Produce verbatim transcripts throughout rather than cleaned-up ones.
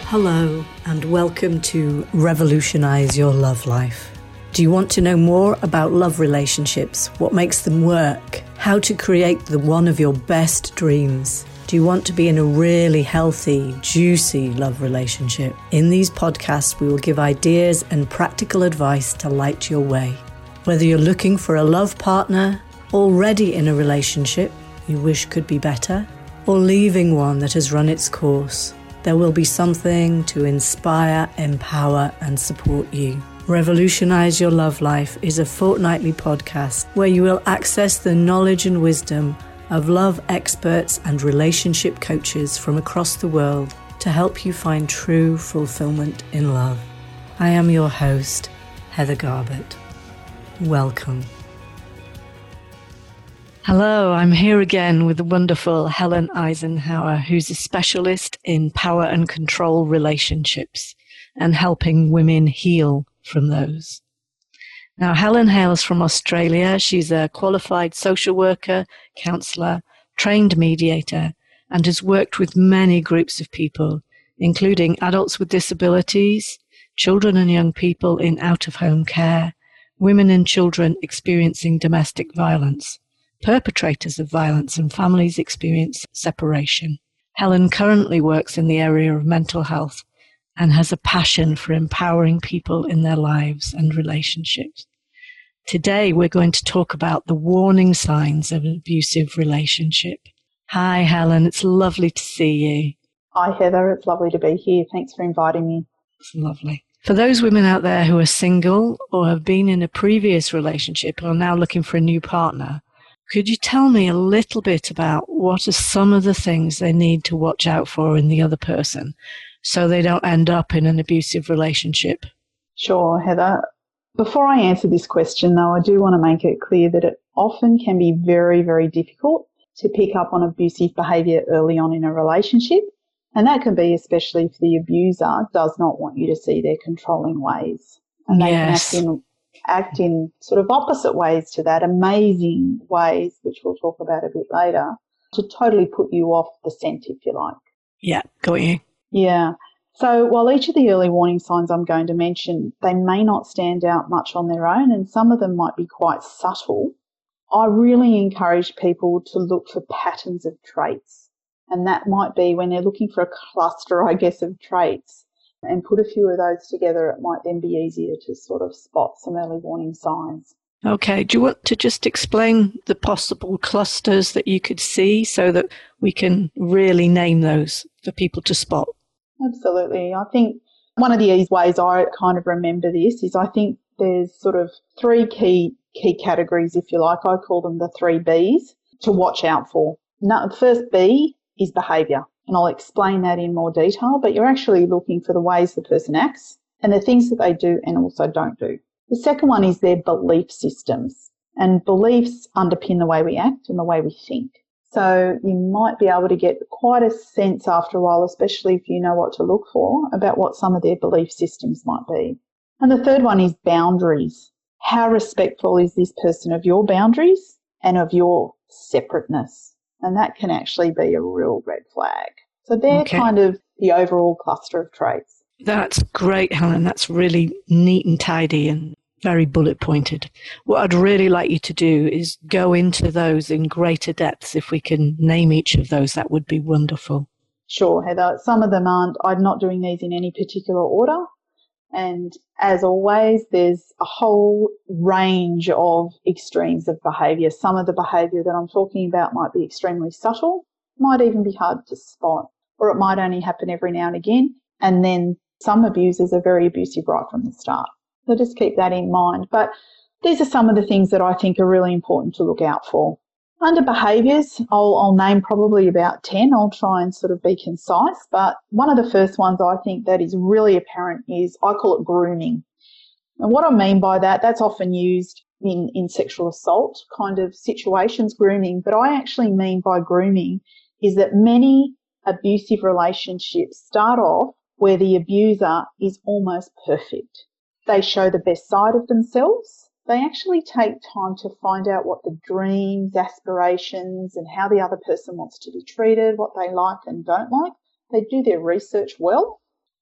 Hello and welcome to Revolutionize Your Love Life. Do you want to know more about love relationships, what makes them work, how to create the one of your best dreams? Do you want to be in a really healthy, juicy love relationship? In these podcasts, we will give ideas and practical advice to light your way. Whether you're looking for a love partner, already in a relationship you wish could be better, or leaving one that has run its course, there will be something to inspire, empower, and support you. Revolutionize Your Love Life is a fortnightly podcast where you will access the knowledge and wisdom of love experts and relationship coaches from across the world to help you find true fulfillment in love. I am your host, Heather Garbett. Welcome. Hello, I'm here again with the wonderful Helen Eisenhower, who's a specialist in power and control relationships and helping women heal from those. Now, Helen hails from Australia. She's a qualified social worker, counsellor, trained mediator, and has worked with many groups of people, including adults with disabilities, children and young people in out-of-home care, women and children experiencing domestic violence, perpetrators of violence, and families experience separation. Helen currently works in the area of mental health and has a passion for empowering people in their lives and relationships. Today, we're going to talk about the warning signs of an abusive relationship. Hi, Helen. It's lovely to see you. Hi, Heather. It's lovely to be here. Thanks for inviting me. It's lovely. For those women out there who are single or have been in a previous relationship and are now looking for a new partner, could you tell me a little bit about what are some of the things they need to watch out for in the other person so they don't end up in an abusive relationship? Sure, Heather. Before I answer this question, though, I do want to make it clear that it often can be very, very difficult to pick up on abusive behaviour early on in a relationship, and that can be especially if the abuser does not want you to see their controlling ways. And they Yes. can act in act in sort of opposite ways to that, amazing ways, which we'll talk about a bit later, to totally put you off the scent, if you like. Yeah, got you. Yeah. So while each of the early warning signs I'm going to mention, they may not stand out much on their own, and some of them might be quite subtle, I really encourage people to look for patterns of traits. And that might be when they're looking for a cluster, I guess, of traits, and put a few of those together, it might then be easier to sort of spot some early warning signs. Okay. Do you want to just explain the possible clusters that you could see so that we can really name those for people to spot? Absolutely. I think one of the easy ways I kind of remember this is I think there's sort of three key key categories, if you like. I call them the three Bs to watch out for. Now, the first B is behaviour. And I'll explain that in more detail, but you're actually looking for the ways the person acts and the things that they do and also don't do. The second one is their belief systems, and beliefs underpin the way we act and the way we think. So you might be able to get quite a sense after a while, especially if you know what to look for, about what some of their belief systems might be. And the third one is boundaries. How respectful is this person of your boundaries and of your separateness? And that can actually be a real red flag. So they're Okay. kind of the overall cluster of traits. That's great, Helen. That's really neat and tidy and very bullet pointed. What I'd really like you to do is go into those in greater depth. If we can name each of those, that would be wonderful. Sure, Heather. Some of them aren't. I'm not doing these in any particular order. And as always, there's a whole range of extremes of behaviour. Some of the behaviour that I'm talking about might be extremely subtle, might even be hard to spot, or it might only happen every now and again. And then some abusers are very abusive right from the start. So just keep that in mind. But these are some of the things that I think are really important to look out for. Under behaviours, I'll, I'll name probably about ten. I'll try and sort of be concise. But one of the first ones I think that is really apparent is, I call it grooming. And what I mean by that, that's often used in, in sexual assault kind of situations, grooming. But I actually mean by grooming is that many abusive relationships start off where the abuser is almost perfect. They show the best side of themselves. They actually take time to find out what the dreams, aspirations, and how the other person wants to be treated, what they like and don't like. They do their research well.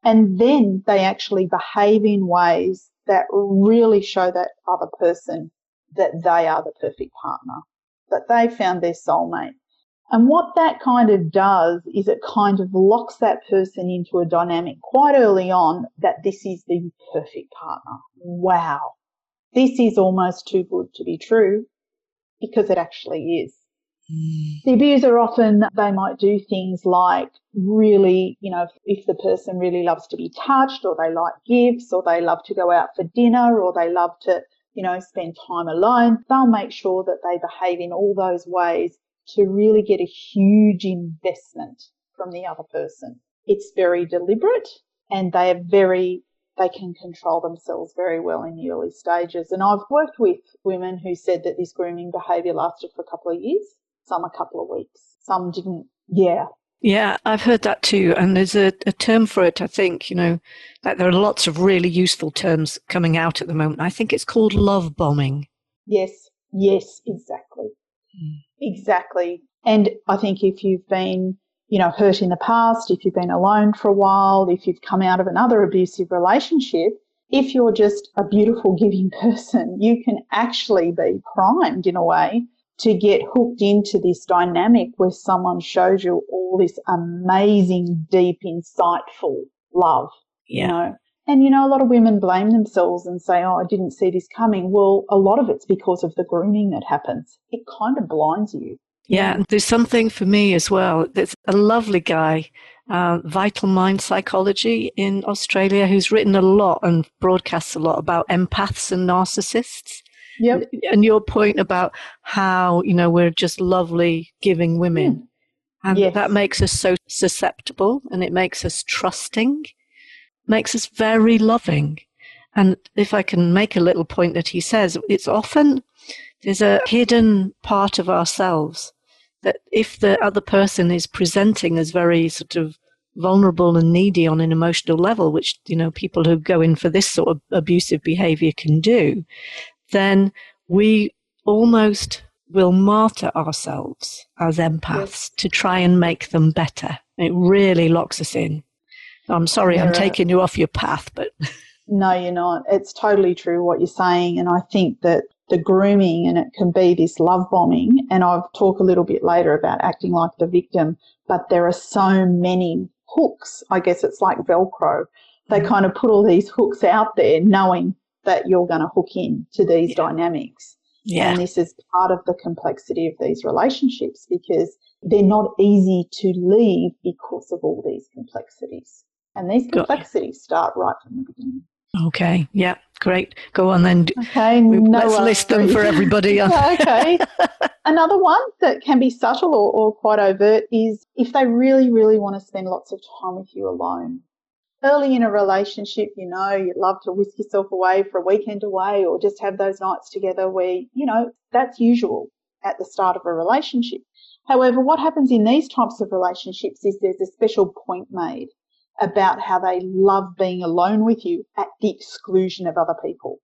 And then they actually behave in ways that really show that other person that they are the perfect partner, that they found their soulmate. And what that kind of does is it kind of locks that person into a dynamic quite early on that this is the perfect partner. Wow. This is almost too good to be true, because it actually is. Mm. The abuser often, they might do things like really, you know, if the person really loves to be touched, or they like gifts, or they love to go out for dinner, or they love to, you know, spend time alone, they'll make sure that they behave in all those ways to really get a huge investment from the other person. It's very deliberate, and they are very, they can control themselves very well in the early stages. And I've worked with women who said that this grooming behaviour lasted for a couple of years, some a couple of weeks, some didn't. Yeah. Yeah, I've heard that too. And there's a, a term for it, I think, you know, that there are lots of really useful terms coming out at the moment. I think it's called love bombing. Yes, yes, exactly. Mm. Exactly. And I think if you've been, you know, hurt in the past, if you've been alone for a while, if you've come out of another abusive relationship, if you're just a beautiful, giving person, you can actually be primed in a way to get hooked into this dynamic where someone shows you all this amazing, deep, insightful love, yeah. you know. And, you know, a lot of women blame themselves and say, oh, I didn't see this coming. Well, a lot of it's because of the grooming that happens. It kind of blinds you. Yeah, there's something for me as well. There's a lovely guy, uh, Vital Mind Psychology in Australia, who's written a lot and broadcasts a lot about empaths and narcissists. Yep. And your point about how, you know, we're just lovely, giving women. Mm. And yes. that makes us so susceptible, and it makes us trusting, makes us very loving. And if I can make a little point that he says, it's often there's a hidden part of ourselves that if the other person is presenting as very sort of vulnerable and needy on an emotional level, which, you know, people who go in for this sort of abusive behavior can do, then we almost will martyr ourselves as empaths yes. to try and make them better. It really locks us in. I'm sorry, yeah. I'm taking you off your path, but... No, you're not. It's totally true what you're saying. And I think that the grooming, and it can be this love bombing, and I'll talk a little bit later about acting like the victim, but there are so many hooks. I guess it's like Velcro. They mm-hmm. kind of put all these hooks out there knowing that you're going to hook in to these yeah. dynamics. Yeah. And this is part of the complexity of these relationships, because they're not easy to leave because of all these complexities. And these complexities start right from the beginning. Okay. Yeah. Great. Go on then. Okay. No Let's worries. list them for everybody. Okay. Another one that can be subtle or, or quite overt is if they really, really want to spend lots of time with you alone. Early in a relationship, you know, you'd love to whisk yourself away for a weekend away, or just have those nights together where, you know, that's usual at the start of a relationship. However, what happens in these types of relationships is there's a special point made about how they love being alone with you at the exclusion of other people.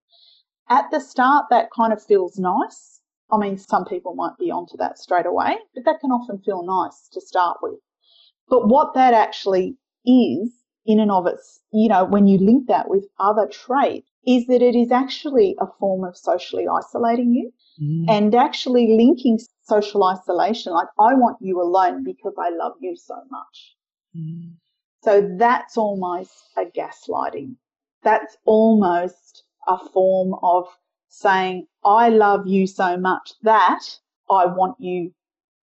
At the start, that kind of feels nice. I mean, some people might be onto that straight away, but that can often feel nice to start with. But what that actually is, in and of its, you know, when you link that with other traits, is that it is actually a form of socially isolating you mm. and actually linking social isolation, like, I want you alone because I love you so much. Mm. So that's almost a gaslighting. That's almost a form of saying, I love you so much that I want you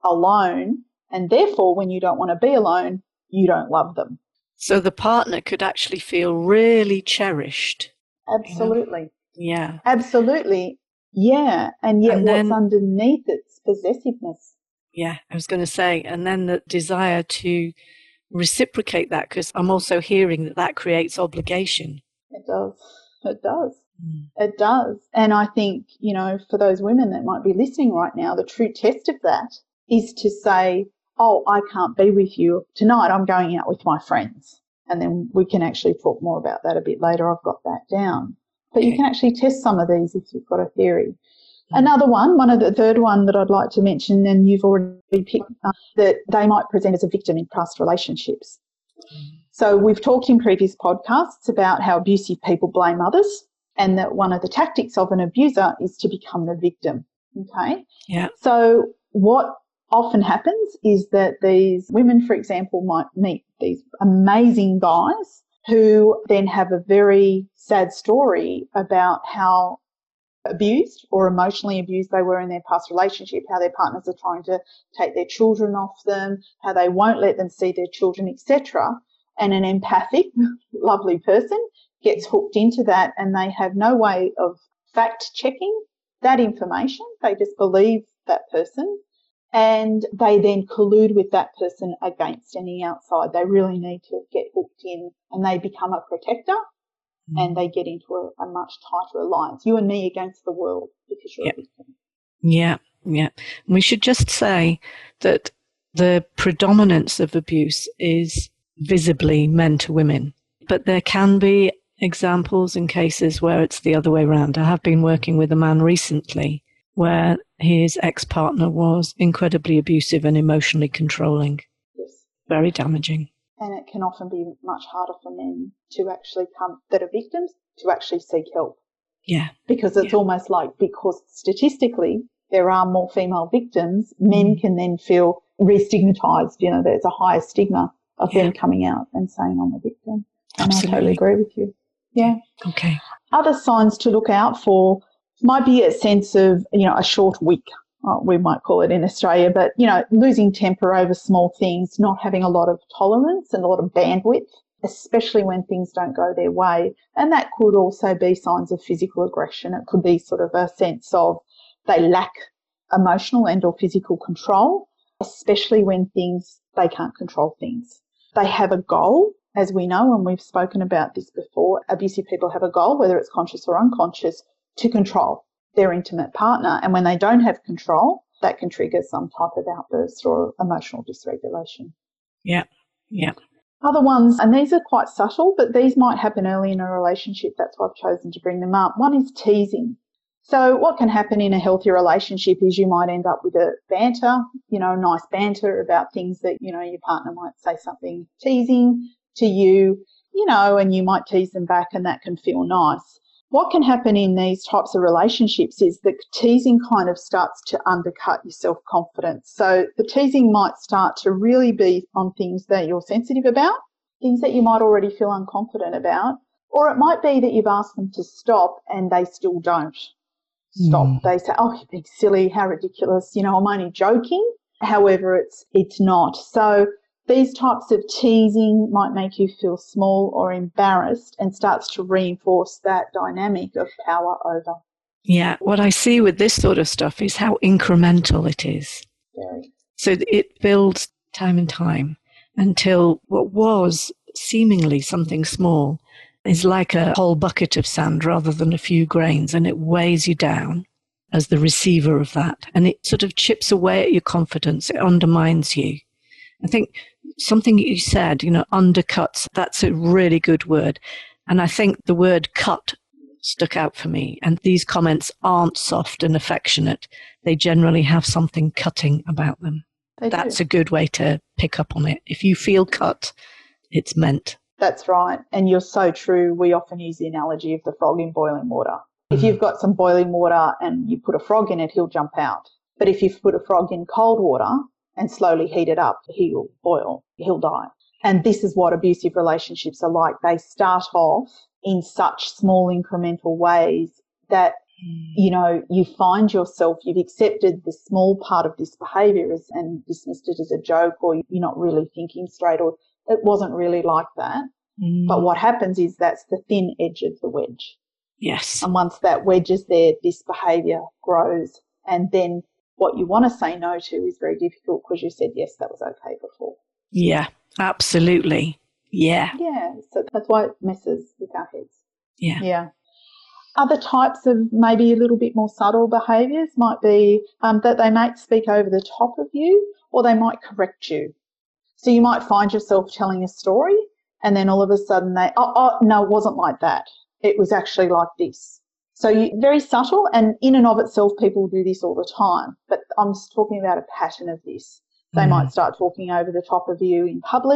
alone, and therefore when you don't want to be alone, you don't love them. So the partner could actually feel really cherished. Absolutely. You know? Yeah. Absolutely. Yeah. And yet and then, what's underneath it's possessiveness. Yeah, I was going to say, and then the desire to reciprocate that, because I'm also hearing that that creates obligation. It does. It does. Mm. It does. And I think, you know, for those women that might be listening right now, the true test of that is to say, oh, I can't be with you tonight. I'm going out with my friends. And then we can actually talk more about that a bit later. I've got that down. But okay. You can actually test some of these if you've got a theory. Another one, one of the third one that I'd like to mention, and you've already picked, uh, that they might present as a victim in past relationships. Mm. So we've talked in previous podcasts about how abusive people blame others, and that one of the tactics of an abuser is to become the victim. Okay. Yeah. So what often happens is that these women, for example, might meet these amazing guys who then have a very sad story about how abused or emotionally abused they were in their past relationship, how their partners are trying to take their children off them, how they won't let them see their children, et cetera. And an empathic, lovely person gets hooked into that, and they have no way of fact checking that information. They just believe that person, and they then collude with that person against any outside. They really need to get hooked in, and they become a protector, mm. and they get into a, a much tighter alliance. You and me against the world because you're yeah. a victim. Yeah, yeah. We should just say that the predominance of abuse is visibly men to women, but there can be examples and cases where it's the other way around. I have been working with a man recently where his ex-partner was incredibly abusive and emotionally controlling. Yes. Very damaging. And it can often be much harder for men to actually come, that are victims, to actually seek help. Yeah. Because it's yeah. almost like, because statistically there are more female victims, men mm. can then feel re-stigmatised. You know, there's a higher stigma of yeah. them coming out and saying, I'm a victim. And Absolutely. I totally agree with you. Yeah. Okay. Other signs to look out for might be a sense of, you know, a short week, uh, we might call it in Australia, but, you know, losing temper over small things, not having a lot of tolerance and a lot of bandwidth, especially when things don't go their way. And that could also be signs of physical aggression. It could be sort of a sense of they lack emotional and or physical control, especially when things, they can't control things. They have a goal, as we know, and we've spoken about this before. Abusive people have a goal, whether it's conscious or unconscious, to control their intimate partner. And when they don't have control, that can trigger some type of outburst or emotional dysregulation. Yeah, yeah. Other ones, and these are quite subtle, but these might happen early in a relationship. That's why I've chosen to bring them up. One is teasing. So what can happen in a healthy relationship is you might end up with a banter, you know, nice banter about things that, you know, your partner might say something teasing to you, you know, and you might tease them back, and that can feel nice. What can happen in these types of relationships is that teasing kind of starts to undercut your self-confidence. So the teasing might start to really be on things that you're sensitive about, things that you might already feel unconfident about, or it might be that you've asked them to stop and they still don't stop. Mm. They say, oh, you're being silly, how ridiculous, you know, I'm only joking. However, it's it's not. So these types of teasing might make you feel small or embarrassed and starts to reinforce that dynamic of power over. Yeah, what I see with this sort of stuff is how incremental it is. Very. So it builds time and time until what was seemingly something small is like a whole bucket of sand rather than a few grains, and it weighs you down as the receiver of that. And it sort of chips away at your confidence. It undermines you. I think something you said, you know, undercuts, that's a really good word. And I think the word cut stuck out for me. And these comments aren't soft and affectionate. They generally have something cutting about them. They That's do. a good way to pick up on it. If you feel cut, it's meant. That's right. And you're so true. We often use the analogy of the frog in boiling water. Mm-hmm. If you've got some boiling water and you put a frog in it, he'll jump out. But if you put a frog in cold water and slowly heat it up, he'll boil, he'll die. And this is what abusive relationships are like. They start off in such small incremental ways that, mm. you know, you find yourself, you've accepted the small part of this behaviour as, and dismissed it as a joke, or you're not really thinking straight, or it wasn't really like that. Mm. But what happens is that's the thin edge of the wedge. Yes. And once that wedge is there, this behaviour grows. And then what you want to say no to is very difficult because you said, yes, that was okay before. Yeah, absolutely. Yeah. Yeah. So that's why it messes with our heads. Yeah. Yeah. Other types of maybe a little bit more subtle behaviours might be um, that they might speak over the top of you, or they might correct you. So you might find yourself telling a story and then all of a sudden they, oh, oh no, it wasn't like that. It was actually like this. So you, very subtle, and in and of itself people do this all the time, but I'm just talking about a pattern of this. They mm. might start talking over the top of you in public.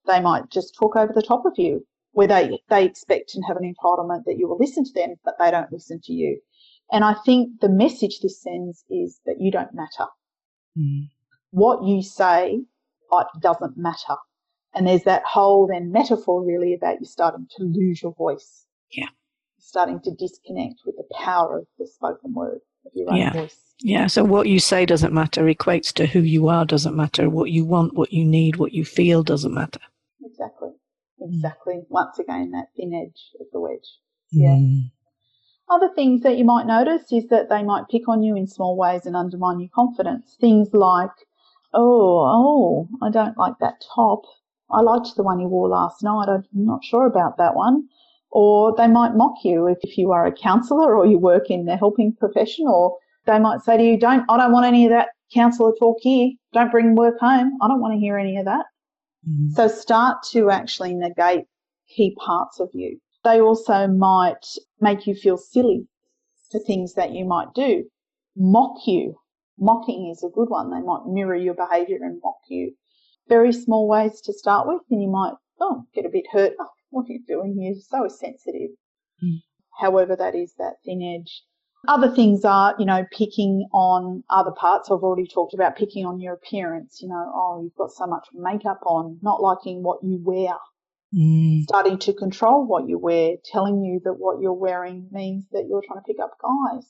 They might just talk over the top of you, where they, they expect and have an entitlement that you will listen to them, but they don't listen to you. And I think the message this sends is that you don't matter. Mm. What you say like, doesn't matter. And there's that whole then metaphor really about you starting to lose your voice. Yeah. Starting to disconnect with the power of the spoken word, of your own yeah. voice. Yeah, so what you say doesn't matter, equates to who you are doesn't matter, what you want, what you need, what you feel doesn't matter. Exactly. Exactly. Mm. Once again, that thin edge of the wedge. Yeah. Mm. Other things that you might notice is that they might pick on you in small ways and undermine your confidence. Things like, oh, oh, I don't like that top. I liked the one you wore last night. I'm not sure about that one. Or they might mock you if, if you are a counsellor or you work in the helping profession, or they might say to you, don't, I don't want any of that counsellor talk here. Don't bring work home. I don't want to hear any of that. Mm-hmm. So start to actually negate key parts of you. They also might make you feel silly for things that you might do. Mock you. Mocking is a good one. They might mirror your behaviour and mock you. Very small ways to start with, and you might, oh, get a bit hurt. Oh, what are you doing? You're so sensitive. Mm. However, that is that thin edge. Other things are, you know, picking on other parts. I've already talked about picking on your appearance. You know, oh, you've got so much makeup on, not liking what you wear. Mm. Starting to control what you wear, telling you that what you're wearing means that you're trying to pick up guys.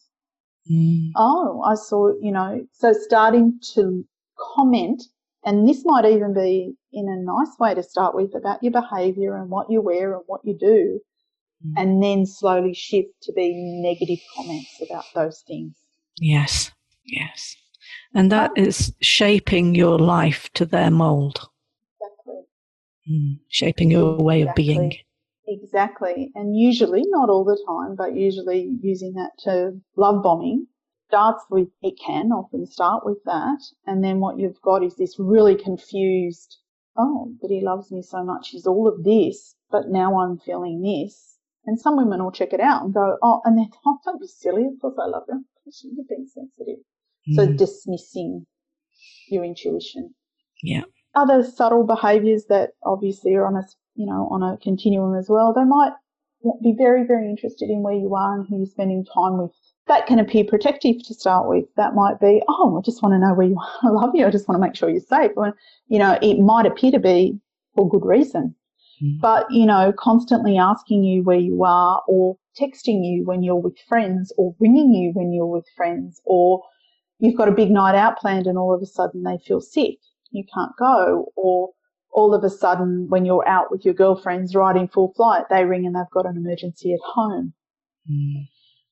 Mm. Oh, I saw, you know, so starting to comment, and this might even be in a nice way to start with, about your behaviour and what you wear and what you do, mm. and then slowly shift to be negative comments about those things. Yes, yes. And that oh. is shaping your life to their mould. Exactly. Mm. Shaping your exactly. way of being. Exactly. And usually, not all the time, but usually using that to love bombing starts with, it can often start with that. And then what you've got is this really confused, oh, but he loves me so much, he's all of this, but now I'm feeling this. And some women will check it out and go, oh, and then, oh, don't be silly, of course I love you. You're being sensitive. Mm. So dismissing your intuition. Yeah. Other subtle behaviours that obviously are on a, you know, on a continuum as well, they might be very, very interested in where you are and who you're spending time with. That can appear protective to start with. That might be, oh, I just want to know where you are. I love you. I just want to make sure you're safe. When, you know, it might appear to be for good reason. Mm. But, you know, constantly asking you where you are, or texting you when you're with friends, or ringing you when you're with friends, or you've got a big night out planned and all of a sudden they feel sick, you can't go, or all of a sudden when you're out with your girlfriends riding full flight, they ring and they've got an emergency at home. Mm.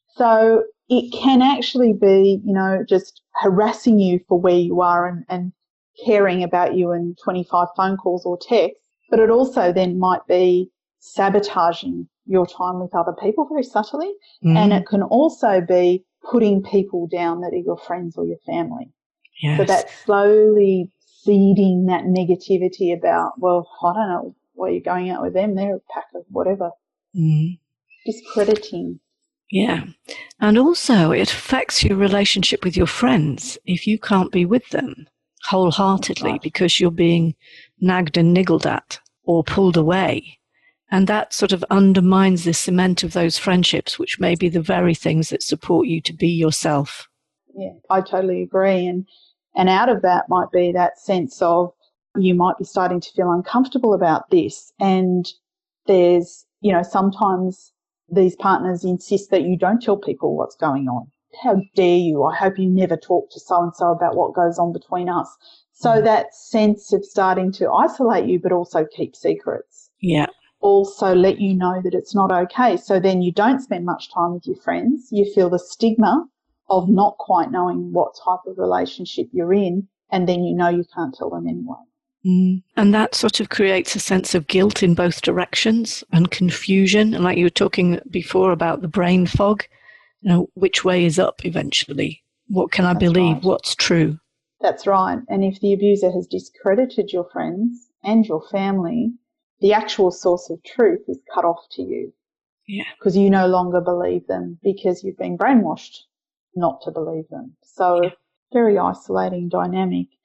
So it can actually be, you know, just harassing you for where you are and, and caring about you in twenty-five phone calls or texts, but it also then might be sabotaging your time with other people very subtly. Mm. And it can also be putting people down that are your friends or your family. Yes. So that's slowly seeding that negativity about, well, I don't know why you're going out with them, they're a pack of whatever. Mm. Discrediting. Yeah. And also it affects your relationship with your friends if you can't be with them wholeheartedly right. because you're being nagged and niggled at or pulled away. And that sort of undermines the cement of those friendships, which may be the very things that support you to be yourself. Yeah, I totally agree. And and out of that might be that sense of you might be starting to feel uncomfortable about this. And there's, you know, sometimes these partners insist that you don't tell people what's going on. How dare you? I hope you never talk to so-and-so about what goes on between us. So mm. that sense of starting to isolate you but also keep secrets. Yeah. Also let you know that it's not okay. So then you don't spend much time with your friends. You feel the stigma of not quite knowing what type of relationship you're in, and then you know you can't tell them anyway. Mm. And that sort of creates a sense of guilt in both directions and confusion. And like you were talking before about the brain fog, you know, which way is up eventually? What can I That's believe? Right. What's true? That's right. And if the abuser has discredited your friends and your family, the actual source of truth is cut off to you. Yeah. Because you no longer believe them because you've been brainwashed not to believe them. So yeah. Very isolating dynamic.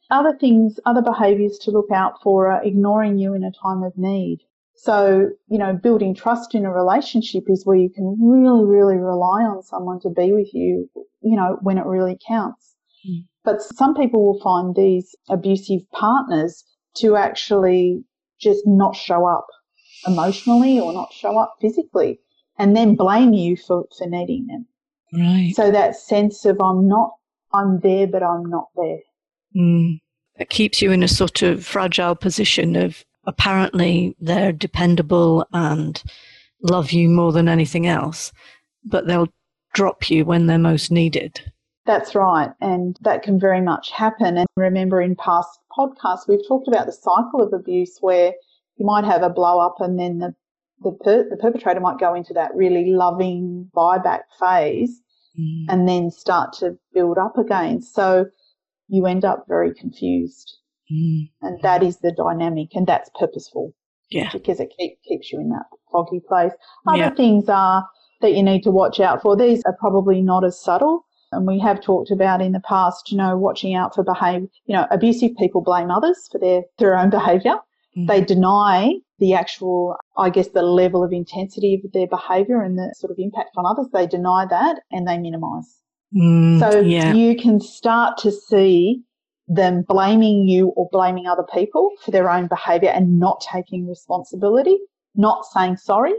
other things, other behaviours to look out for are ignoring you in a time of need. So, you know, building trust in a relationship is where you can really, really rely on someone to be with you, you know, when it really counts. Mm. But some people will find these abusive partners to actually just not show up emotionally or not show up physically and then blame you for, for needing them. Right. So that sense of I'm not, I'm there, but I'm not there. Mm. It keeps you in a sort of fragile position of apparently they're dependable and love you more than anything else, but they'll drop you when they're most needed. That's right. And that can very much happen. And remember, in past podcasts, we've talked about the cycle of abuse where you might have a blow up and then the the, per, the perpetrator might go into that really loving buyback phase mm. and then start to build up again. So you end up very confused. Mm. And that is the dynamic, and that's purposeful. Yeah. Because it keep, keeps you in that foggy place. Other yeah. things are that you need to watch out for. These are probably not as subtle. And we have talked about in the past, you know, watching out for behaviour. You know, abusive people blame others for their, their own behaviour. Mm. They deny the actual, I guess, the level of intensity of their behaviour and the sort of impact on others. They deny that and they minimise. Mm, so yeah. you can start to see them blaming you or blaming other people for their own behaviour and not taking responsibility, not saying sorry.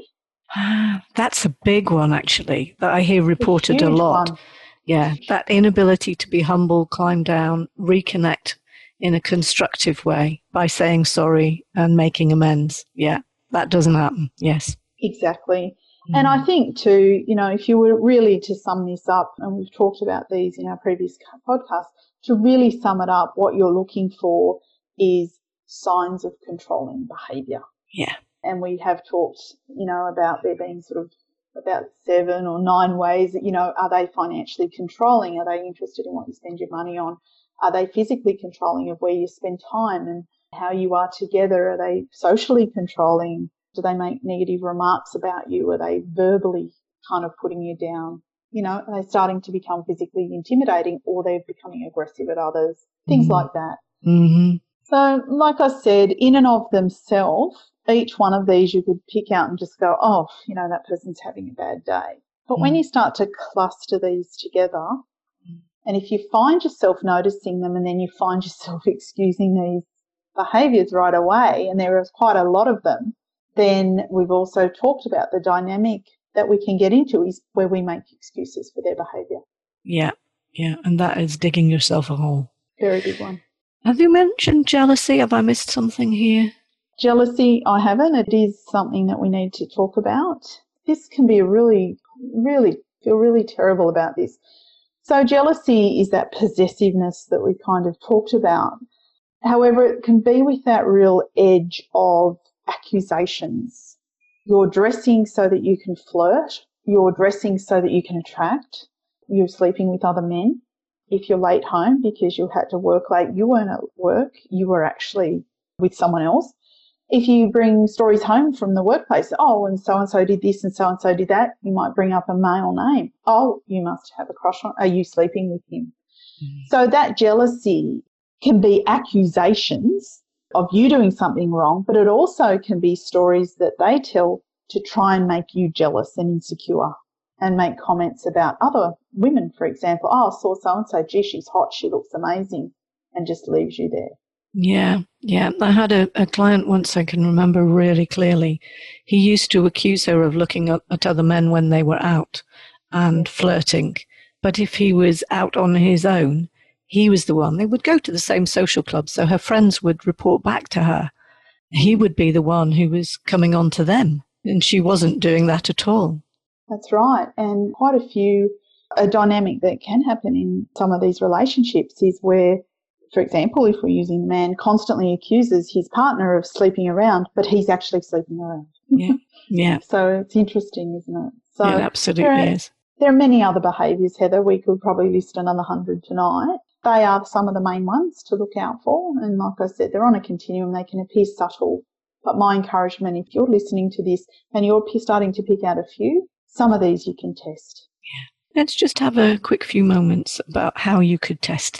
That's a big one, actually, that I hear reported a, a lot. One. Yeah, that inability to be humble, climb down, reconnect in a constructive way by saying sorry and making amends. Yeah, that doesn't happen. Yes. Exactly. Mm. And I think too, you know, if you were really to sum this up, and we've talked about these in our previous podcasts, to really sum it up, what you're looking for is signs of controlling behaviour. Yeah. And we have talked, you know, about there being sort of about seven or nine ways that, you know, are they financially controlling? Are they interested in what you spend your money on? Are they physically controlling of where you spend time and how you are together? Are they socially controlling? Do they make negative remarks about you? Are they verbally kind of putting you down? You know, are they starting to become physically intimidating, or they're becoming aggressive at others? Things mm-hmm. like that. Mm-hmm. So, like I said, in and of themselves, each one of these you could pick out and just go, oh, you know, that person's having a bad day. But mm. when you start to cluster these together, mm. and if you find yourself noticing them and then you find yourself excusing these behaviours right away, and there is quite a lot of them, then we've also talked about the dynamic that we can get into is where we make excuses for their behaviour. Yeah, yeah, and that is digging yourself a hole. Very big one. Have you mentioned jealousy? Have I missed something here? Jealousy, I haven't. It is something that we need to talk about. This can be a really, really, feel really terrible about this. So jealousy is that possessiveness that we kind of talked about. However, it can be with that real edge of accusations. You're dressing so that you can flirt. You're dressing so that you can attract. You're sleeping with other men. If you're late home because you had to work late, you weren't at work. You were actually with someone else. If you bring stories home from the workplace, oh, and so-and-so did this and so-and-so did that, you might bring up a male name. Oh, you must have a crush on, are you sleeping with him? Mm. So that jealousy can be accusations of you doing something wrong, but it also can be stories that they tell to try and make you jealous and insecure and make comments about other women, for example. Oh, I saw so-and-so, gee, she's hot, she looks amazing, and just leaves you there. Yeah, yeah. I had a, a client once I can remember really clearly. He used to accuse her of looking at, at other men when they were out and flirting. But if he was out on his own, he was the one. They would go to the same social club, so her friends would report back to her. He would be the one who was coming on to them, and she wasn't doing that at all. That's right. And quite a few, a dynamic that can happen in some of these relationships is where, for example, if we're using the man constantly accuses his partner of sleeping around, but he's actually sleeping around. Yeah, yeah. So it's interesting, isn't it? So it absolutely there are, is. There are many other behaviours, Heather. We could probably list another hundred tonight. They are some of the main ones to look out for. And like I said, they're on a continuum. They can appear subtle. But my encouragement, if you're listening to this and you're starting to pick out a few, some of these you can test. Yeah. Let's just have a quick few moments about how you could test them.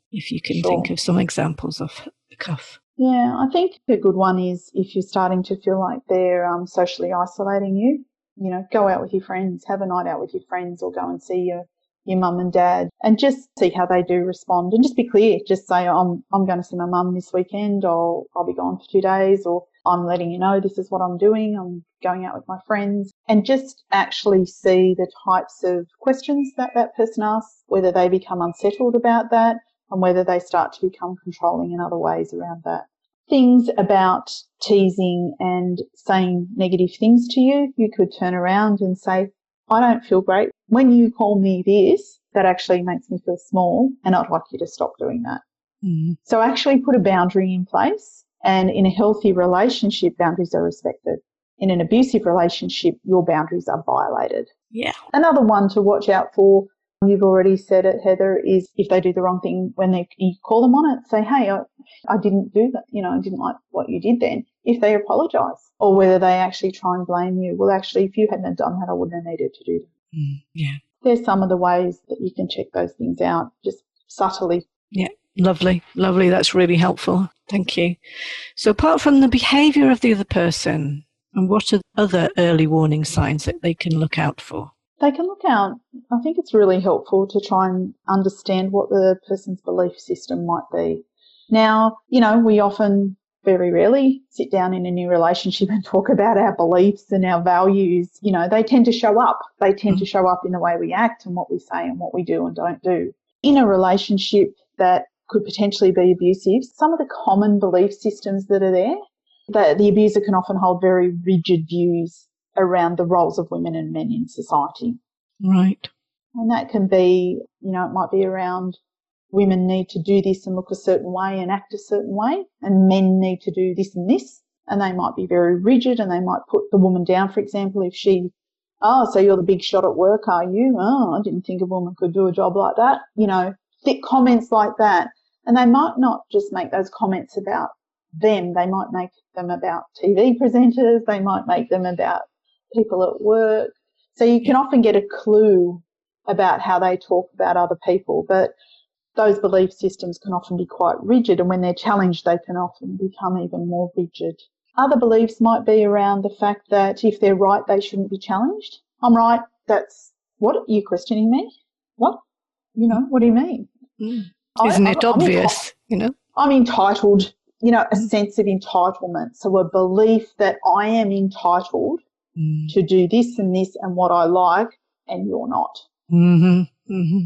if you can Sure. think of some examples off the cuff. Yeah, I think a good one is if you're starting to feel like they're um, socially isolating you, you know, go out with your friends, have a night out with your friends, or go and see your, your mum and dad, and just see how they do respond, and just be clear. Just say, I'm I'm going to see my mum this weekend, or I'll be gone for two days, or I'm letting you know this is what I'm doing. I'm going out with my friends, and just actually see the types of questions that that person asks, whether they become unsettled about that, and whether they start to become controlling in other ways around that. Things about teasing and saying negative things to you, you could turn around and say, I don't feel great. When you call me this, that actually makes me feel small, and I'd like you to stop doing that. Mm-hmm. So actually put a boundary in place, and in a healthy relationship, boundaries are respected. In an abusive relationship, your boundaries are violated. Yeah. Another one to watch out for, you've already said it, Heather, is if they do the wrong thing, when they, you call them on it, say, hey, I, I didn't do that, you know, I didn't like what you did then. If they apologise, or whether they actually try and blame you, well, actually, if you hadn't done that, I wouldn't have needed to do that. Mm, yeah. There's some of the ways that you can check those things out, just subtly. Yeah, lovely, lovely. That's really helpful. Thank you. So apart from the behaviour of the other person, and what are other early warning signs that they can look out for? They can look out. I think it's really helpful to try and understand what the person's belief system might be. Now, you know, we often, very rarely, sit down in a new relationship and talk about our beliefs and our values. You know, they tend to show up. They tend mm. to show up in the way we act and what we say and what we do and don't do. In a relationship that could potentially be abusive, some of the common belief systems that are there, that the abuser can often hold very rigid views around the roles of women and men in society. Right. And that can be, you know, it might be around women need to do this and look a certain way and act a certain way, and men need to do this and this, and they might be very rigid, and they might put the woman down, for example, if she, oh, so you're the big shot at work, are you? Oh, I didn't think a woman could do a job like that. You know, thick comments like that. And they might not just make those comments about them. They might make them about T V presenters. They might make them about people at work. So you can often get a clue about how they talk about other people, but those belief systems can often be quite rigid, and when they're challenged, they can often become even more rigid. Other beliefs might be around the fact that if they're right, they shouldn't be challenged. I'm right. That's what? Are you questioning me? What? You know, what do you mean? Mm. Isn't I, it I'm, obvious, I'm you know? I'm entitled, you know, a sense of entitlement. So a belief that I am entitled mm. to do this and this and what I like, and you're not. Mm-hmm. Mm-hmm.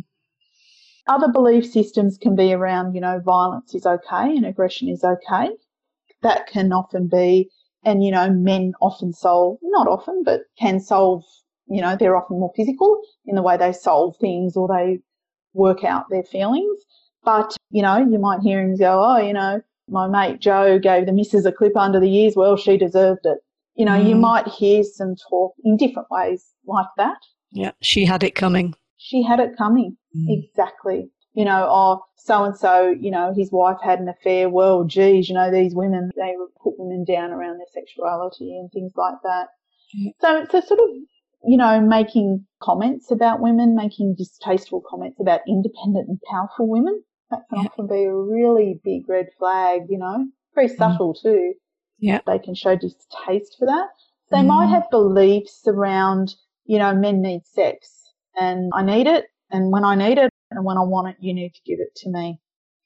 Other belief systems can be around, you know, violence is okay and aggression is okay. That can often be, and, you know, men often solve, not often, but can solve, you know, they're often more physical in the way they solve things or they work out their feelings. But, you know, you might hear him go, oh, you know, my mate Joe gave the missus a clip under the ears. Well, she deserved it. You know, mm. you might hear some talk in different ways like that. Yeah, she had it coming. She had it coming. Mm. Exactly. You know, oh, so-and-so, you know, his wife had an affair. Well, geez, you know, these women, they put women down around their sexuality and things like that. Mm. So it's a sort of, you know, making comments about women, making distasteful comments about independent and powerful women. That can yeah. often be a really big red flag, you know, very subtle mm. too. Yeah. They can show distaste for that. They mm. might have beliefs around, you know, men need sex and I need it, and when I need it and when I want it, you need to give it to me.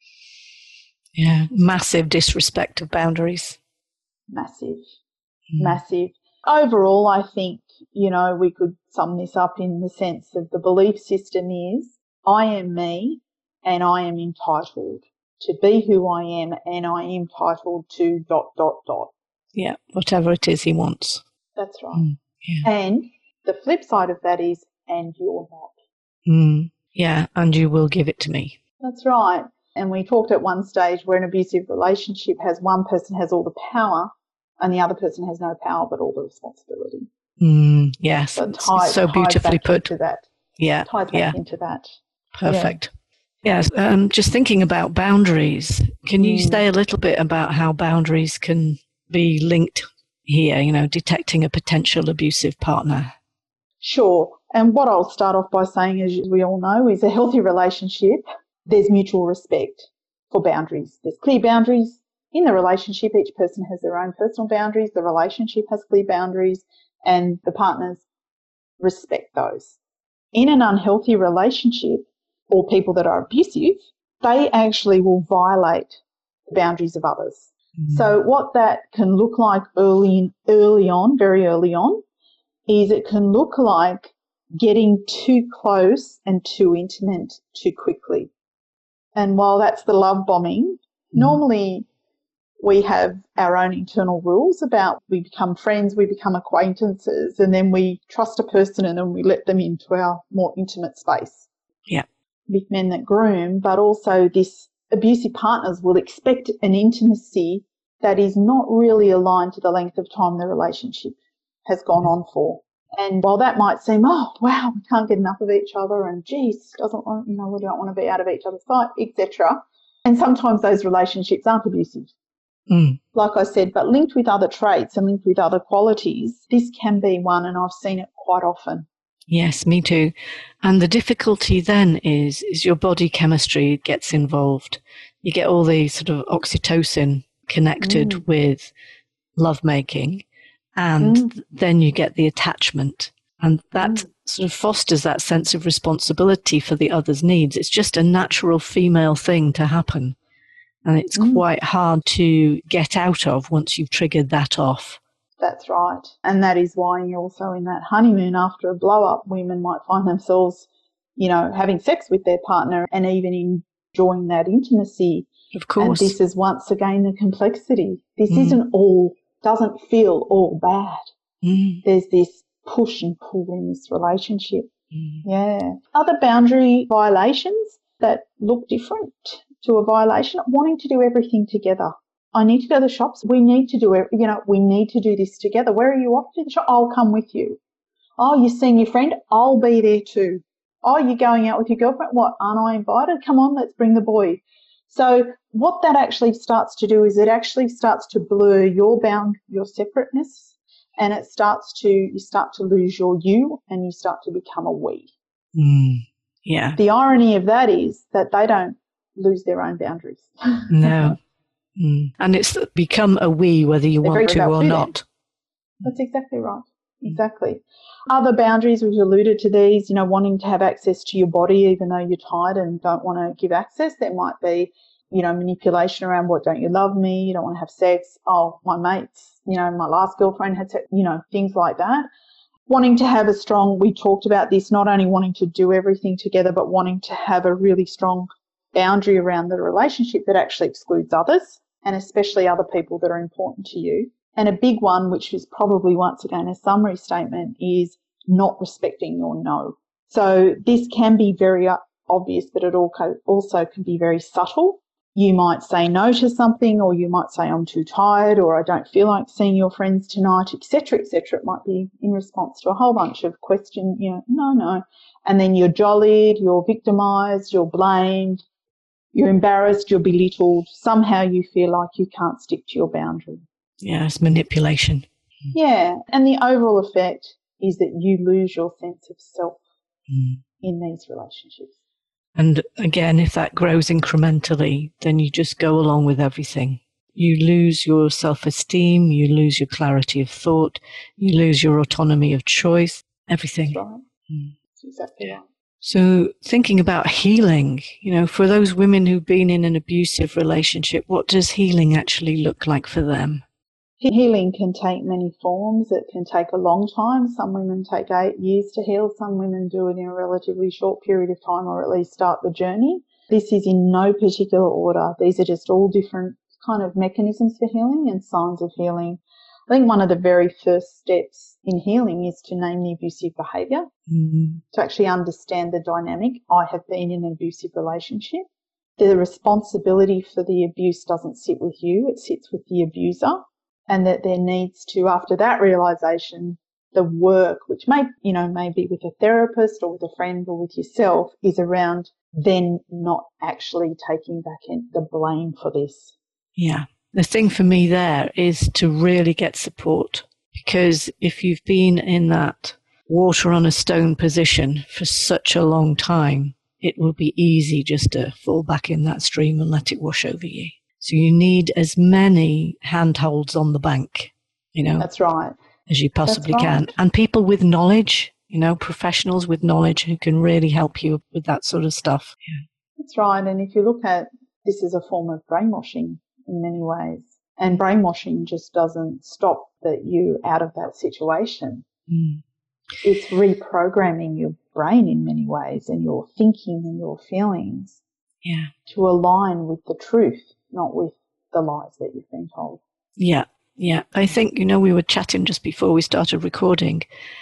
Yeah, massive disrespect of boundaries. Massive, mm. massive. Overall, I think, you know, we could sum this up in the sense of the belief system is I am me and I am entitled to be who I am and I am entitled to dot, dot, dot. Yeah, whatever it is he wants. That's right. Mm, yeah. And the flip side of that is, and you're not. Mm, yeah, and you will give it to me. That's right. And we talked at one stage where an abusive relationship has one person has all the power and the other person has no power but all the responsibility. Mm, yes, so it's ties, so beautifully put. Into that. Yeah, ties back yeah. into that. Perfect. Yeah. Yes, um, just thinking about boundaries, can you mm. say a little bit about how boundaries can be linked here, you know, detecting a potential abusive partner? Sure. And what I'll start off by saying, as we all know, is a healthy relationship there's mutual respect for boundaries. There's clear boundaries in the relationship. Each person has their own personal boundaries. The relationship has clear boundaries, and the partners respect those. In an unhealthy relationship, or people that are abusive, they actually will violate the boundaries of others. Mm. So what that can look like early, early on, very early on, is it can look like getting too close and too intimate too quickly. And while that's the love bombing, mm. normally we have our own internal rules about we become friends, we become acquaintances, and then we trust a person and then we let them into our more intimate space. Yeah. With men that groom, but also this abusive partners will expect an intimacy that is not really aligned to the length of time the relationship has gone on for. And while that might seem, oh, wow, we can't get enough of each other and, geez, doesn't want, you know, we don't want to be out of each other's sight, et cetera. And sometimes those relationships aren't abusive. Mm. Like I said, but linked with other traits and linked with other qualities, this can be one, and I've seen it quite often. Yes, me too. And the difficulty then is, is your body chemistry gets involved. You get all the sort of oxytocin connected mm. with lovemaking, and mm. then you get the attachment. And that mm. sort of fosters that sense of responsibility for the other's needs. It's just a natural female thing to happen. And it's mm. quite hard to get out of once you've triggered that off. That's right. And that is why also in that honeymoon after a blow-up, women might find themselves, you know, having sex with their partner and even enjoying that intimacy. Of course. And this is once again the complexity. This mm. isn't all, doesn't feel all bad. Mm. There's this push and pull in this relationship. Mm. Yeah. Other boundary violations that look different to a violation, wanting to do everything together. I need to go to the shops. We need to do it. You know, we need to do this together. Where are you off to the shop? I'll come with you. Oh, you're seeing your friend? I'll be there too. Oh, you're going out with your girlfriend? What? Aren't I invited? Come on, let's bring the boy. So what that actually starts to do is it actually starts to blur your bound, your separateness, and it starts to, you start to lose your you and you start to become a we. Mm, yeah. The irony of that is that they don't lose their own boundaries. No. Mm. And it's become a we whether you They're want to or not. That's exactly right. Exactly. Other boundaries, we've alluded to these, you know, wanting to have access to your body even though you're tired and don't want to give access. There might be, you know, manipulation around what, don't you love me? You don't want to have sex. Oh, my mates, you know, my last girlfriend had sex, you know, things like that. Wanting to have a strong, we talked about this, not only wanting to do everything together, but wanting to have a really strong boundary around the relationship that actually excludes others, and especially other people that are important to you. And a big one, which is probably once again a summary statement, is not respecting your no. So this can be very obvious, but it also can be very subtle. You might say no to something, or you might say I'm too tired, or I don't feel like seeing your friends tonight, et cetera, et cetera. It might be in response to a whole bunch of questions, you know, no, no. And then you're jollied, you're victimised, you're blamed, you're embarrassed, you're belittled. Somehow you feel like you can't stick to your boundary. Yeah, it's manipulation. Yeah, and the overall effect is that you lose your sense of self mm. in these relationships. And again, if that grows incrementally, then you just go along with everything. You lose your self-esteem, you lose your clarity of thought, you lose your autonomy of choice, everything. That's right. Mm. That's exactly right. So thinking about healing, you know, for those women who've been in an abusive relationship, what does healing actually look like for them? Healing can take many forms. It can take a long time. Some women take eight years to heal. Some women do it in a relatively short period of time, or at least start the journey. This is in no particular order. These are just all different kind of mechanisms for healing and signs of healing. I think one of the very first steps in healing is to name the abusive behaviour, mm-hmm. to actually understand the dynamic. I have been in an abusive relationship. The responsibility for the abuse doesn't sit with you, it sits with the abuser, and that there needs to, after that realisation, the work, which may, you know, may be with a therapist or with a friend or with yourself, is around then not actually taking back in the blame for this. Yeah. The thing for me there is to really get support, because if you've been in that water on a stone position for such a long time, it will be easy just to fall back in that stream and let it wash over you. So you need as many handholds on the bank, you know. That's right. As you possibly right. can. And people with knowledge, you know, professionals with knowledge who can really help you with that sort of stuff. Yeah. That's right. And if you look at this as a form of brainwashing in many ways, and brainwashing just doesn't stop that you out of that situation. Mm. It's reprogramming your brain in many ways and your thinking and your feelings yeah. to align with the truth, not with the lies that you've been told. Yeah, yeah. I think, you know, we were chatting just before we started recording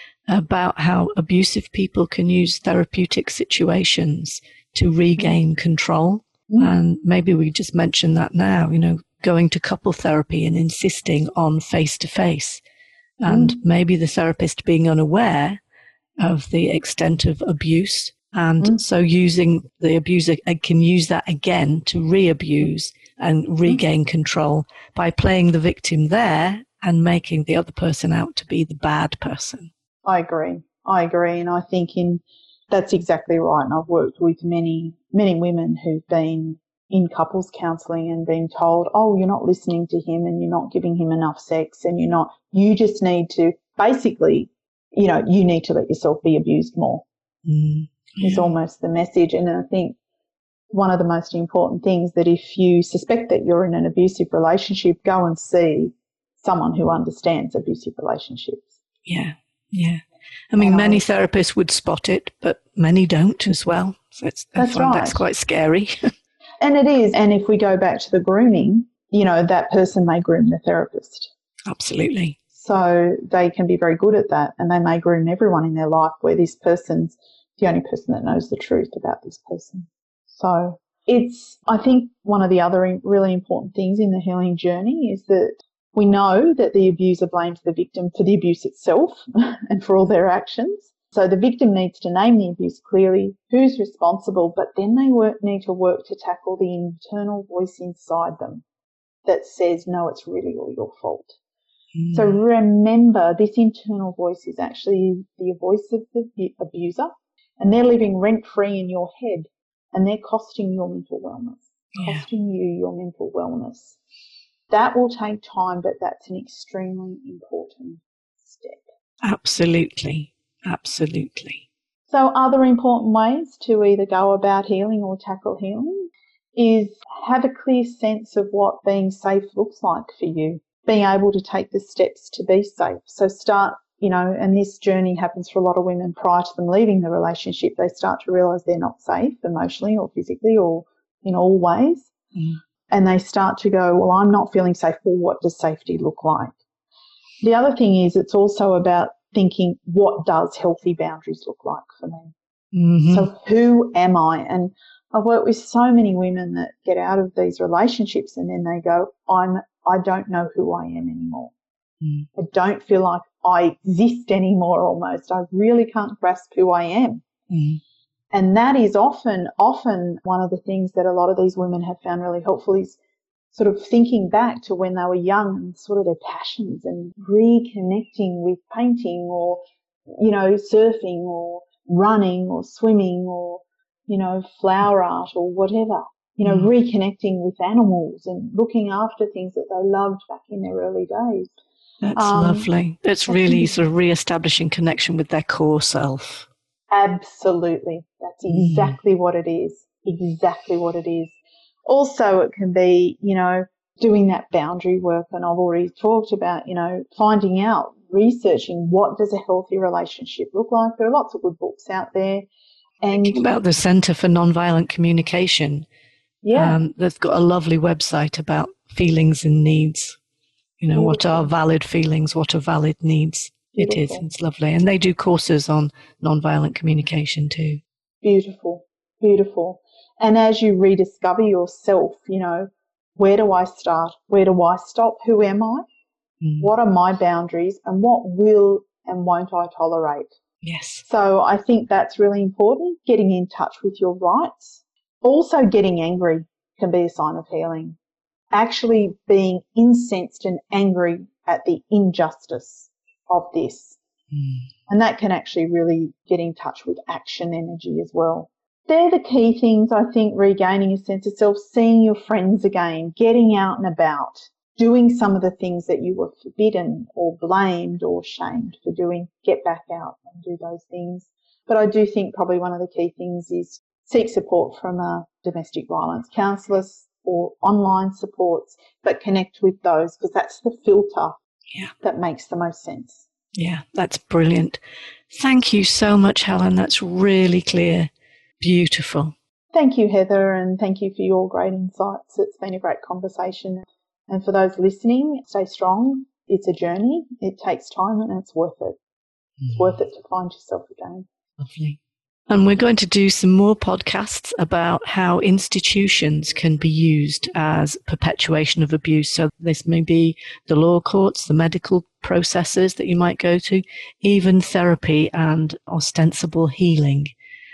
about how abusive people can use therapeutic situations to regain control. Mm. And maybe we just mention that now, you know, going to couple therapy and insisting on face-to-face. And mm. maybe the therapist being unaware of the extent of abuse. And mm. so using the abuser can use that again to re-abuse and regain mm. control by playing the victim there and making the other person out to be the bad person. I agree. I agree. And I think in that's exactly right. And I've worked with many, many women who've been in couples counselling and been told, oh, you're not listening to him and you're not giving him enough sex and you're not, you just need to, basically, you know, you need to let yourself be abused more. Mm, yeah. Is almost the message. And I think one of the most important things that if you suspect that you're in an abusive relationship, go and see someone who understands abusive relationships. Yeah, yeah. I mean, and many I, therapists would spot it, but many don't as well. So it's, I find right. that's quite scary. And it is. And if we go back to the grooming, you know, that person may groom the therapist. Absolutely. So they can be very good at that, and they may groom everyone in their life where this person's the only person that knows the truth about this person. So it's, I think one of the other really important things in the healing journey is that we know that the abuser blames the victim for the abuse itself and for all their actions. So the victim needs to name the abuse clearly, who's responsible, but then they work, need to work to tackle the internal voice inside them that says, no, it's really all your fault. Mm. So remember, this internal voice is actually the voice of the abuser, and they're living rent-free in your head, and they're costing your mental wellness, yeah. costing you your mental wellness. That will take time, but that's an extremely important step. Absolutely. Absolutely. So other important ways to either go about healing or tackle healing is have a clear sense of what being safe looks like for you, being able to take the steps to be safe. So start, you know, and this journey happens for a lot of women prior to them leaving the relationship. They start to realise they're not safe emotionally or physically or in all ways. Mm. And they start to go, well, I'm not feeling safe. Well, what does safety look like? The other thing is it's also about thinking, what does healthy boundaries look like for me? Mm-hmm. So who am I? And I've worked with so many women that get out of these relationships and then they go, I'm, I don't know who I am anymore. Mm. I don't feel like I exist anymore almost. I really can't grasp who I am. Mm. And that is often, often one of the things that a lot of these women have found really helpful is sort of thinking back to when they were young and sort of their passions and reconnecting with painting or, you know, surfing or running or swimming or, you know, flower art or whatever, you know, mm. reconnecting with animals and looking after things that they loved back in their early days. That's um, lovely. That's really sort of re-establishing connection with their core self. Absolutely. That's exactly mm. what it is. Exactly what it is. Also, it can be, you know, doing that boundary work, and I've already talked about, you know, finding out, researching what does a healthy relationship look like. There are lots of good books out there. And thinking about the Centre for Nonviolent Communication, yeah, um, they've got a lovely website about feelings and needs. You know, Beautiful. What are valid feelings? What are valid needs? Beautiful. It is. It's lovely. And they do courses on nonviolent communication too. Beautiful. Beautiful. And as you rediscover yourself, you know, where do I start? Where do I stop? Who am I? Mm. What are my boundaries? And what will and won't I tolerate? Yes. So I think that's really important, getting in touch with your rights. Also, getting angry can be a sign of healing. Actually being incensed and angry at the injustice of this. Mm. And that can actually really get in touch with action energy as well. they're the key things, I think, regaining a sense of self, seeing your friends again, getting out and about, doing some of the things that you were forbidden or blamed or shamed for doing. Get back out and do those things. But I do think probably one of the key things is seek support from a domestic violence counsellor or online supports, but connect with those, because that's the filter yeah. that makes the most sense. Yeah, that's brilliant. Thank you so much, Helen. That's really clear. Beautiful. Thank you, Heather, and thank you for your great insights. It's been a great conversation. And for those listening, stay strong. It's a journey. It takes time and it's worth it. It's mm. worth it to find yourself again. Lovely. And we're going to do some more podcasts about how institutions can be used as perpetuation of abuse. So this may be the law courts, the medical processes that you might go to, even therapy and ostensible healing.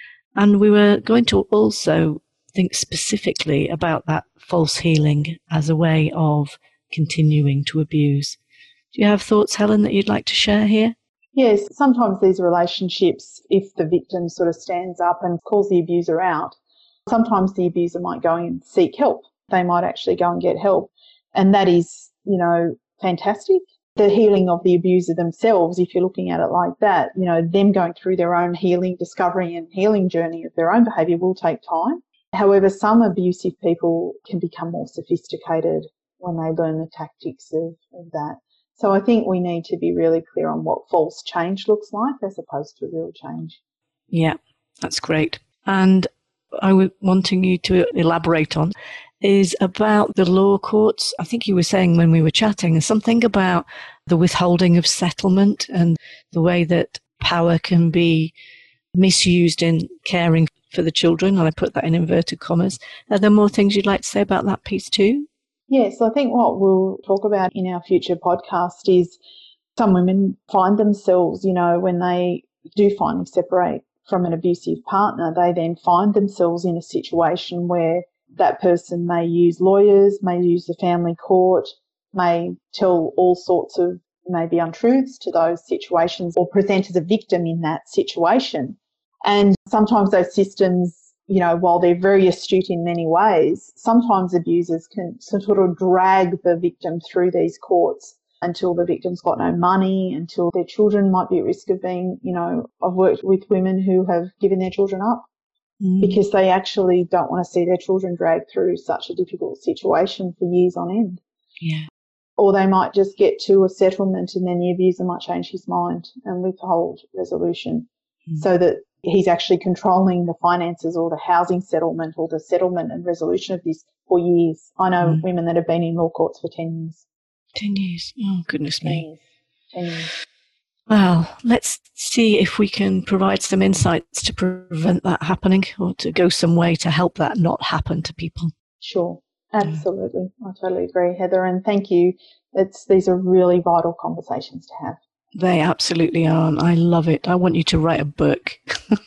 And we were going to also think specifically about that false healing as a way of continuing to abuse. Do you have thoughts, Helen, that you'd like to share here? Yes, sometimes these relationships, if the victim sort of stands up and calls the abuser out, sometimes the abuser might go and seek help. They might actually go and get help. And that is, you know, fantastic. The healing of the abuser themselves, if you're looking at it like that, you know, them going through their own healing, discovery and healing journey of their own behaviour will take time. However, some abusive people can become more sophisticated when they learn the tactics of, of that. So I think we need to be really clear on what false change looks like as opposed to real change. Yeah, that's great. And I was wanting you to elaborate on is about the law courts. I think you were saying when we were chatting something about the withholding of settlement and the way that power can be misused in caring for the children. And I put that in inverted commas. Are there more things you'd like to say about that piece too? Yes, I think what we'll talk about in our future podcast is some women find themselves, you know, when they do finally separate from an abusive partner, they then find themselves in a situation where that person may use lawyers, may use the family court, may tell all sorts of maybe untruths to those situations or present as a victim in that situation. And sometimes those systems, you know, while they're very astute in many ways, sometimes abusers can sort of drag the victim through these courts until the victim's got no money, until their children might be at risk of being, you know, I've worked with women who have given their children up mm. because they actually don't want to see their children dragged through such a difficult situation for years on end. Yeah. Or they might just get to a settlement and then the abuser might change his mind and withhold resolution mm. so that he's actually controlling the finances or the housing settlement or the settlement and resolution of this for years. I know mm. women that have been in law courts for ten years. Ten years. Oh, goodness ten me. Years. Ten years. Well, let's see if we can provide some insights to prevent that happening or to go some way to help that not happen to people. Sure. Absolutely. Yeah. I totally agree, Heather. And thank you. It's, these are really vital conversations to have. They absolutely are. I love it. I want you to write a book.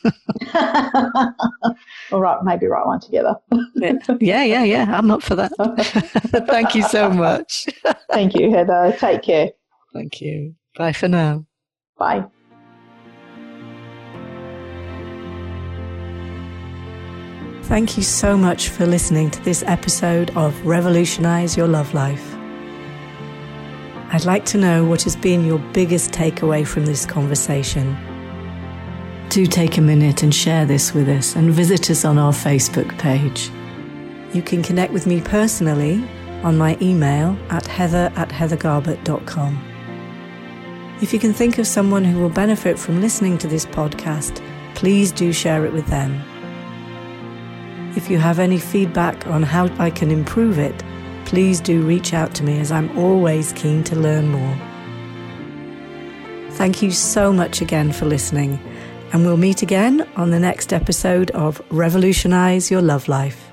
All right, maybe write one together. yeah, yeah, yeah. I'm up for that. Thank you so much. Thank you, Heather. Take care. Thank you. Bye for now. Bye. Thank you so much for listening to this episode of Revolutionize Your Love Life. I'd like to know what has been your biggest takeaway from this conversation. Do take a minute and share this with us and visit us on our Facebook page. You can connect with me personally on my email at heather at heathergarbett dot com. If you can think of someone who will benefit from listening to this podcast, please do share it with them. If you have any feedback on how I can improve it, please do reach out to me, as I'm always keen to learn more. Thank you so much again for listening, and we'll meet again on the next episode of Revolutionize Your Love Life.